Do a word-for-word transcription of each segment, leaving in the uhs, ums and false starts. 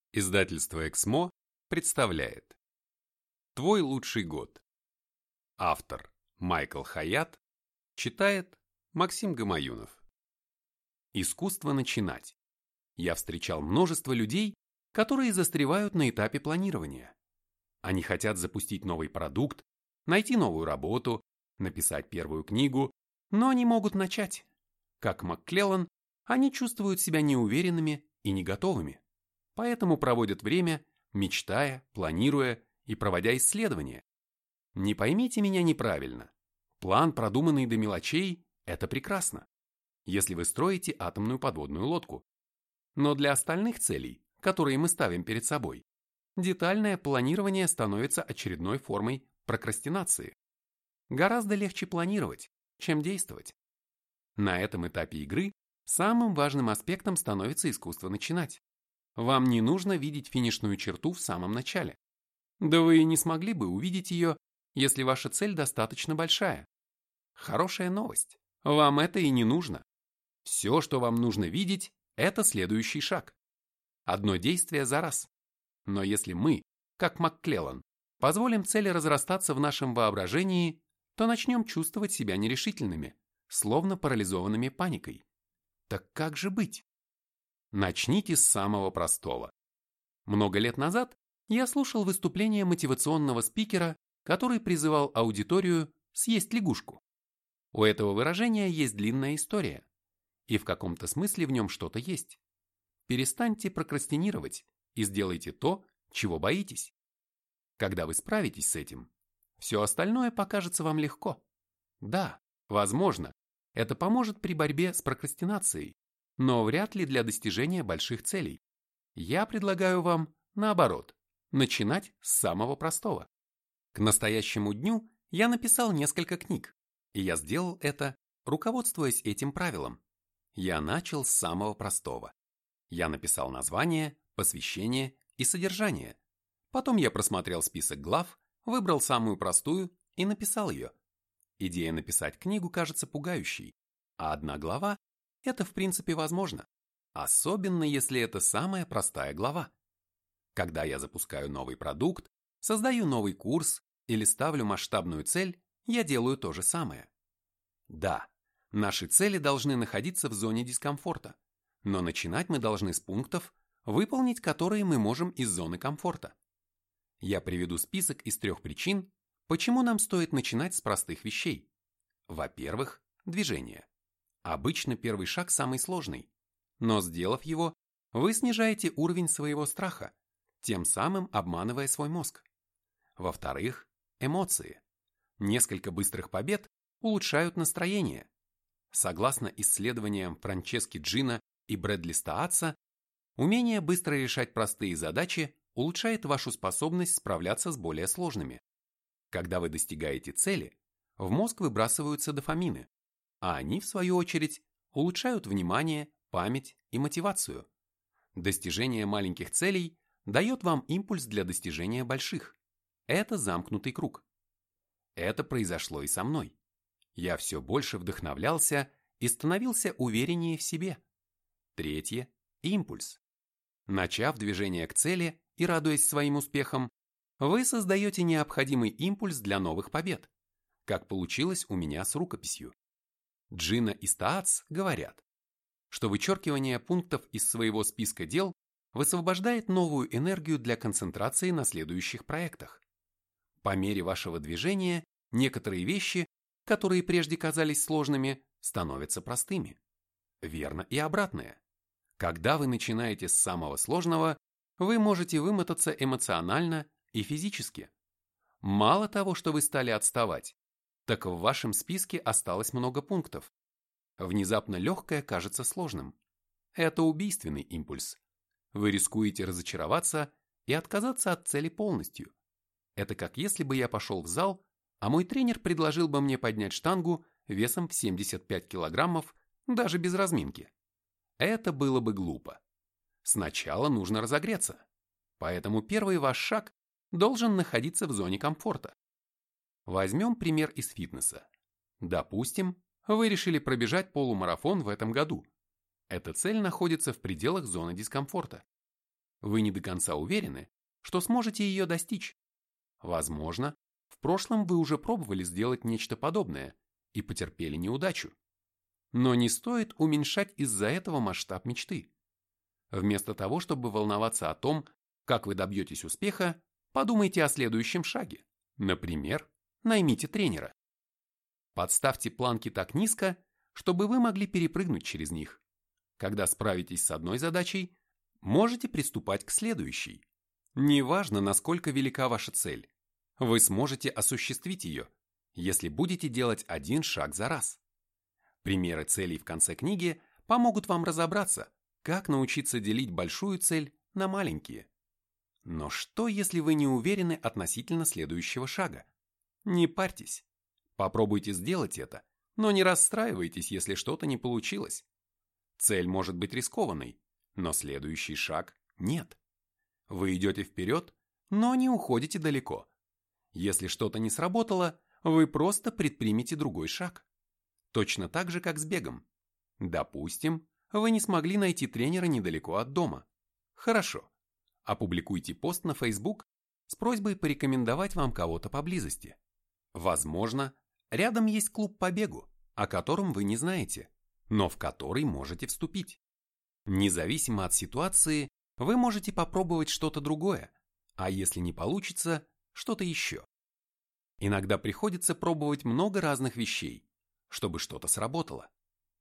Издательство «Эксмо» представляет «Твой лучший год». Автор Майкл Хаят, читает Максим Гамаюнов. Искусство начинать. Я встречал множество людей, которые застревают на этапе планирования. Они хотят запустить новый продукт, найти новую работу, написать первую книгу, но не могут начать. Как МакКлеллан, они чувствуют себя неуверенными и не готовыми. Поэтому проводят время, мечтая, планируя и проводя исследования. Не поймите меня неправильно. План, продуманный до мелочей, это прекрасно, если вы строите атомную подводную лодку. Но для остальных целей, которые мы ставим перед собой, детальное планирование становится очередной формой прокрастинации. Гораздо легче планировать, чем действовать. На этом этапе игры самым важным аспектом становится искусство начинать. Вам не нужно видеть финишную черту в самом начале. Да вы и не смогли бы увидеть ее, если ваша цель достаточно большая. Хорошая новость. Вам это и не нужно. Все, что вам нужно видеть, это следующий шаг. Одно действие за раз. Но если мы, как МакКлеллан, позволим цели разрастаться в нашем воображении, то начнем чувствовать себя нерешительными, словно парализованными паникой. Так как же быть? Начните с самого простого. Много лет назад я слушал выступление мотивационного спикера, который призывал аудиторию съесть лягушку. У этого выражения есть длинная история, и в каком-то смысле в нем что-то есть. Перестаньте прокрастинировать и сделайте то, чего боитесь. Когда вы справитесь с этим, все остальное покажется вам легко. Да, возможно, это поможет при борьбе с прокрастинацией, но вряд ли для достижения больших целей. Я предлагаю вам, наоборот, начинать с самого простого. К настоящему дню я написал несколько книг, и я сделал это, руководствуясь этим правилом. Я начал с самого простого. Я написал название, посвящение и содержание. Потом я просмотрел список глав, выбрал самую простую и написал ее. Идея написать книгу кажется пугающей, а одна глава – это в принципе возможно, особенно если это самая простая глава. Когда я запускаю новый продукт, создаю новый курс или ставлю масштабную цель, я делаю то же самое. Да, наши цели должны находиться в зоне дискомфорта, но начинать мы должны с пунктов, выполнить которые мы можем из зоны комфорта. Я приведу список из трех причин, почему нам стоит начинать с простых вещей. Во-первых, движение. Обычно первый шаг самый сложный, но сделав его, вы снижаете уровень своего страха, тем самым обманывая свой мозг. Во-вторых, эмоции. Несколько быстрых побед улучшают настроение. Согласно исследованиям Франчески Джина и Брэдли Стаатса, умение быстро решать простые задачи улучшает вашу способность справляться с более сложными. Когда вы достигаете цели, в мозг выбрасываются дофамины, а они, в свою очередь, улучшают внимание, память и мотивацию. Достижение маленьких целей дает вам импульс для достижения больших. Это замкнутый круг. Это произошло и со мной. Я все больше вдохновлялся и становился увереннее в себе. Третье – импульс. Начав движение к цели и радуясь своим успехам, вы создаете необходимый импульс для новых побед, как получилось у меня с рукописью. Джина и Стаатс говорят, что вычеркивание пунктов из своего списка дел высвобождает новую энергию для концентрации на следующих проектах. По мере вашего движения некоторые вещи, которые прежде казались сложными, становятся простыми. Верно и обратное. Когда вы начинаете с самого сложного, вы можете вымотаться эмоционально и физически. Мало того, что вы стали отставать, так в вашем списке осталось много пунктов. Внезапно легкое кажется сложным. Это убийственный импульс. Вы рискуете разочароваться и отказаться от цели полностью. Это как если бы я пошел в зал, а мой тренер предложил бы мне поднять штангу весом в семьдесят пять килограммов даже без разминки. Это было бы глупо. Сначала нужно разогреться. Поэтому первый ваш шаг должен находиться в зоне комфорта. Возьмем пример из фитнеса. Допустим, вы решили пробежать полумарафон в этом году. Эта цель находится в пределах зоны дискомфорта. Вы не до конца уверены, что сможете ее достичь. Возможно, в прошлом вы уже пробовали сделать нечто подобное и потерпели неудачу. Но не стоит уменьшать из-за этого масштаб мечты. Вместо того, чтобы волноваться о том, как вы добьетесь успеха, подумайте о следующем шаге. Например, наймите тренера. Подставьте планки так низко, чтобы вы могли перепрыгнуть через них. Когда справитесь с одной задачей, можете приступать к следующей. Неважно, насколько велика ваша цель, вы сможете осуществить ее, если будете делать один шаг за раз. Примеры целей в конце книги помогут вам разобраться, как научиться делить большую цель на маленькие. Но что, если вы не уверены относительно следующего шага? Не парьтесь. Попробуйте сделать это, но не расстраивайтесь, если что-то не получилось. Цель может быть рискованной, но следующий шаг нет. Вы идете вперед, но не уходите далеко. Если что-то не сработало, вы просто предпримите другой шаг. Точно так же, как с бегом. Допустим, вы не смогли найти тренера недалеко от дома. Хорошо. Опубликуйте пост на Facebook с просьбой порекомендовать вам кого-то поблизости. Возможно, рядом есть клуб по бегу, о котором вы не знаете, но в который можете вступить. Независимо от ситуации, вы можете попробовать что-то другое, а если не получится, что-то еще. Иногда приходится пробовать много разных вещей, чтобы что-то сработало.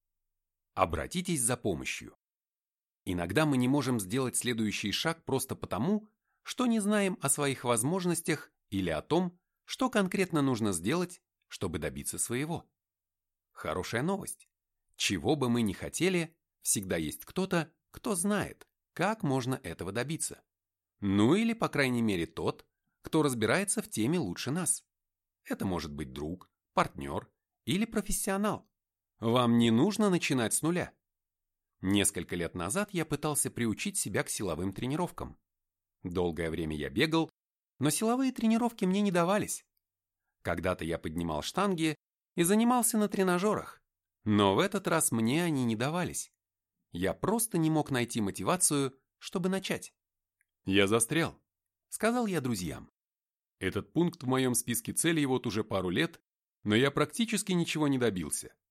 Обратитесь за помощью. Иногда мы не можем сделать следующий шаг просто потому, что не знаем о своих возможностях или о том, что конкретно нужно сделать, чтобы добиться своего. Хорошая новость. Чего бы мы ни хотели, всегда есть кто-то, кто знает, как можно этого добиться. Ну или, по крайней мере, тот, кто разбирается в теме лучше нас. Это может быть друг, партнер или профессионал. Вам не нужно начинать с нуля. Несколько лет назад я пытался приучить себя к силовым тренировкам. Долгое время я бегал, но силовые тренировки мне не давались. Когда-то я поднимал штанги и занимался на тренажерах, но в этот раз мне они не давались. Я просто не мог найти мотивацию, чтобы начать. «Я застрял», — сказал я друзьям. «Этот пункт в моем списке целей вот уже пару лет, но я практически ничего не добился.